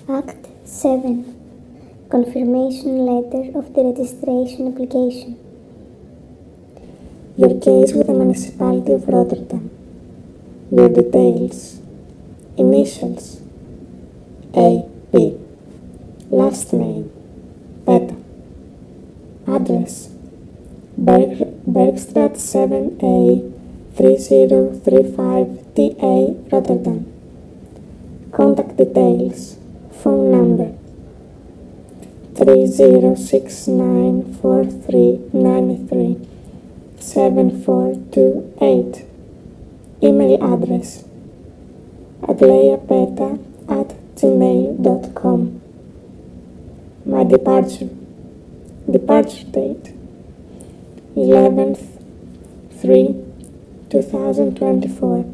Act 7. Confirmation letter of the registration application. Your case with the Municipality of Rotterdam. Your details. Initials. A.P. Last name. Peta. Address. Bergstraat 7A 3035 TA Rotterdam. Contact details. Phone number 306943937428. Email address agleiapeta@gmail.com. My departure date 11/3/2024.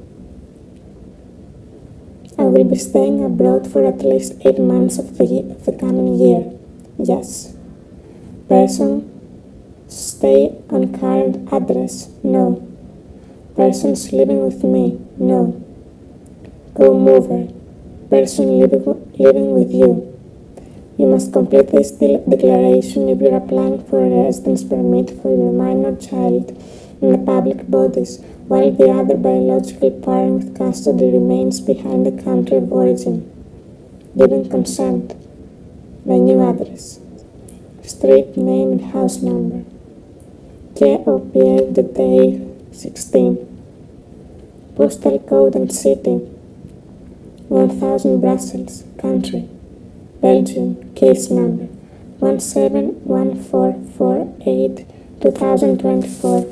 I will be staying abroad for at least 8 months of the coming year. Yes. Person, stay on current address. No. Persons living with me. No. Go mover. Person living with you. You must complete this declaration if you're applying for a residence permit for your minor child in the public bodies, while the other biological parent with custody remains behind the country of origin. Giving consent. The new address. Street name and house number. Quai de Day 16. Postal code and city. 1000 Brussels, country. Belgium, case number 171448 2024.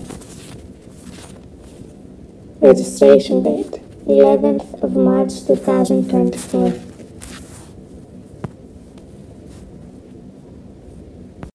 Registration date 11th of March 2024.